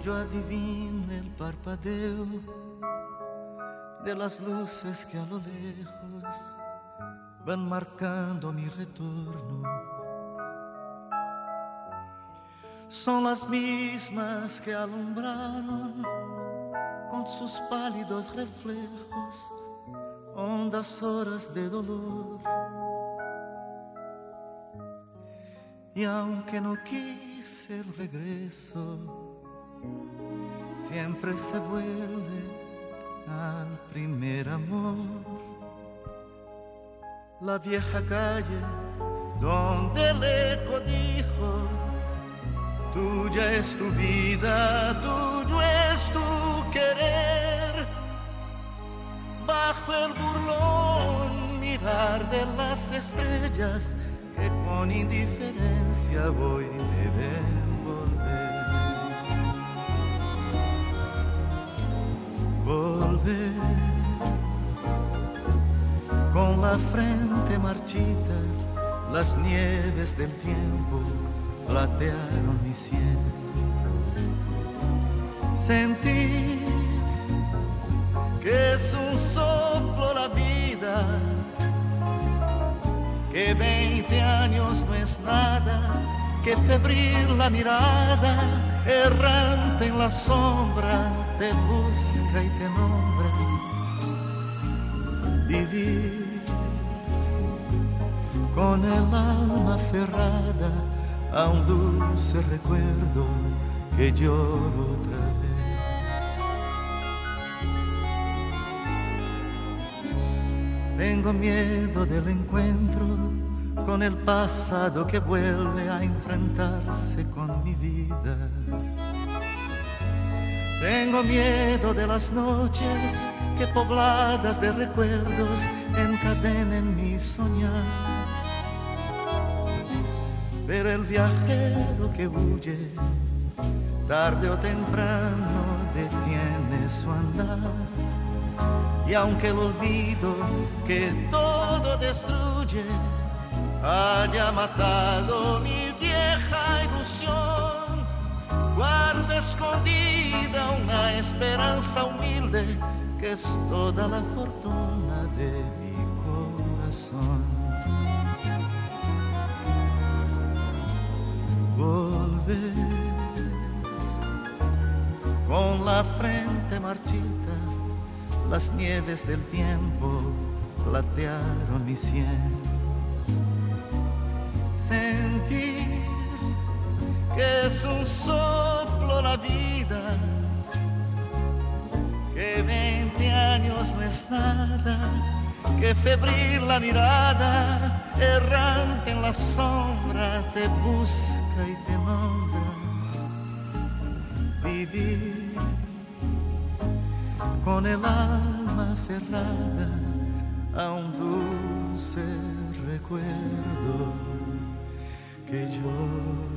yo adivino el parpadeo de las luces que a lo lejos van marcando mi retorno. Son las mismas que alumbraron con sus pálidos reflejos hondas horas de dolor. Y aunque no quise el regreso, siempre se vuelve al primer amor. La vieja calle donde el eco dijo: tuya es tu vida, tuyo es tu querer. Bajo el burlón mirar de las estrellas que con indiferencia voy me ven volver. Con la frente marchita, las nieves del tiempo platearon mi sien. Sentir que es un soplo la vida, que 20 años no es nada, que febril la mirada, errante en la sombra, te busca y te nombra. Vivir con el alma aferrada a un dulce recuerdo que lloro otra vez. Tengo miedo del encuentro con el pasado que vuelve a enfrentarse con mi vida. Tengo miedo de las noches que pobladas de recuerdos encadenen mi soñar. Pero el viajero que huye, tarde o temprano detiene su andar. Y aunque el olvido que todo destruye haya matado mi vieja ilusión, guardo escondida una esperanza humilde que es toda la fortuna de mi corazón. Volver con la frente marchita, las nieves del tiempo platearon mi sien. Sentir que es un soplo la vida, que 20 años no es nada, que febril la mirada, errante en la sombra, te busca y te nombra. Vivir con el alma aferrada a un dulce recuerdo que yo